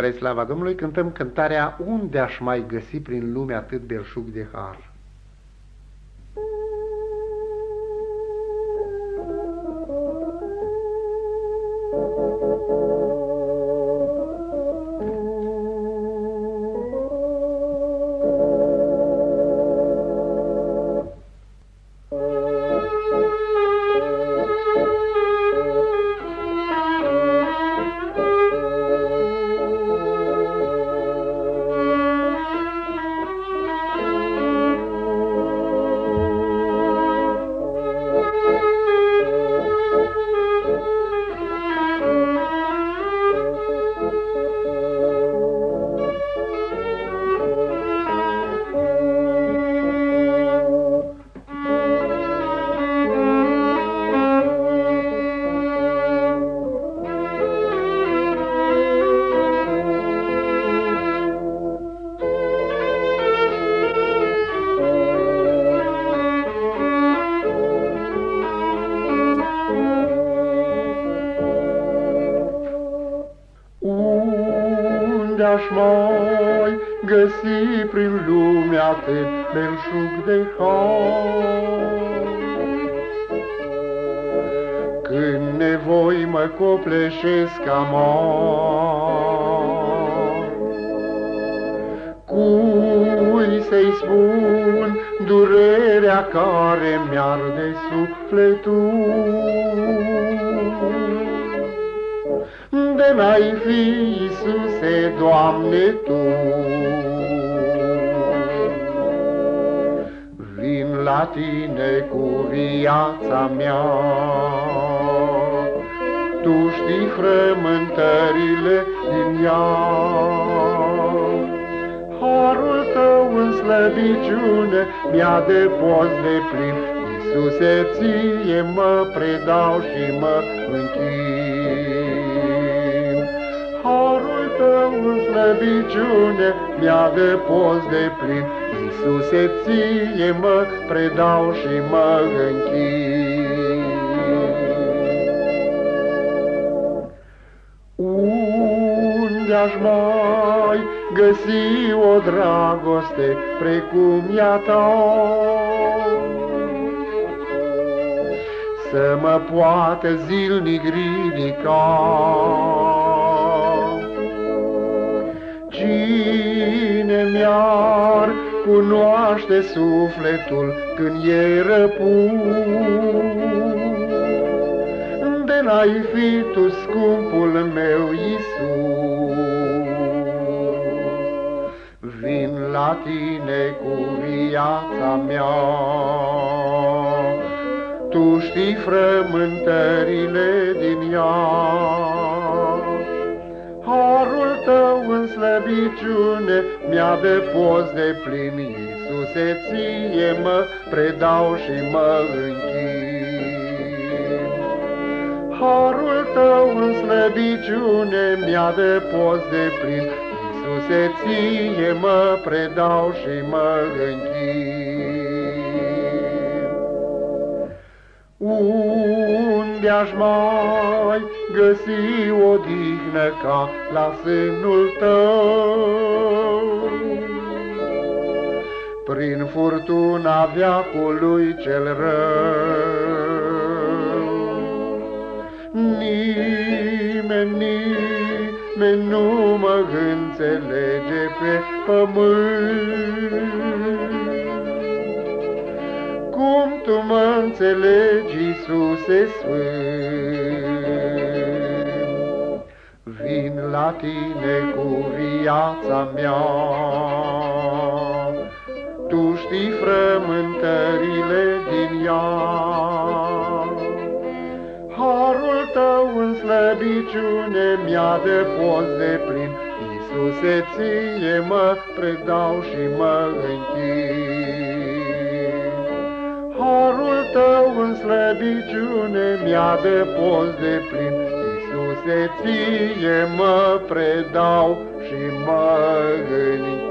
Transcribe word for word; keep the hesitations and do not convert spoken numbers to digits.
Spre slava Domnului cântăm cântarea Unde aș mai găsi prin lume atât belșug de har? Unde-aș mai găsi prin lume atât belșug de har? Când nevoi mă copleșesc amar, cui să-i spun durerea care mi-arde sufletul? De n-ai fi, Iisuse, Doamne, Tu. Vin la Tine cu viața mea, Tu știi frământările din ea. Harul Tău în slăbiciune mi-a de post de plin, Iisuse, Ție mă predau și mă închin. Harul Tău în slăbiciune mi-a de post de plin, Iisuse, Ție mă predau și mă închin. Unde-aș mai găsi o dragoste precum ea Ta, să mă poată zilnic ridica? Cine mi-ar cunoaște sufletul când e răpus? De n-ai fi Tu scumpul meu, Iisus. Vin la Tine cu viața mea, Tu știi frământările din ea. Harul Tău în slăbiciune mi-a de post de plin, Iisuse, Ție mă predau și mă închin. Harul Tău în slăbiciune mi-a de post de plin, Iisuse, Ție mă predau și mă închin. Unde-aș mai găsi odihnă ca la sânul Tău? Prin furtuna veacului cel rău, nimeni, nimeni nu mă înțelege pe pământ cum Tu mă înțelegi, Iisuse Sfânt. Vin la Tine cu viața mea, Tu știi frământările din ea. Harul Tău în slăbiciune mi-a de post de plin, Iisuse, Ție mă predau și mă închin. Harul Tău în slăbiciune mi-a de post de plin, Iisuse, Ție mă predau și mă închin.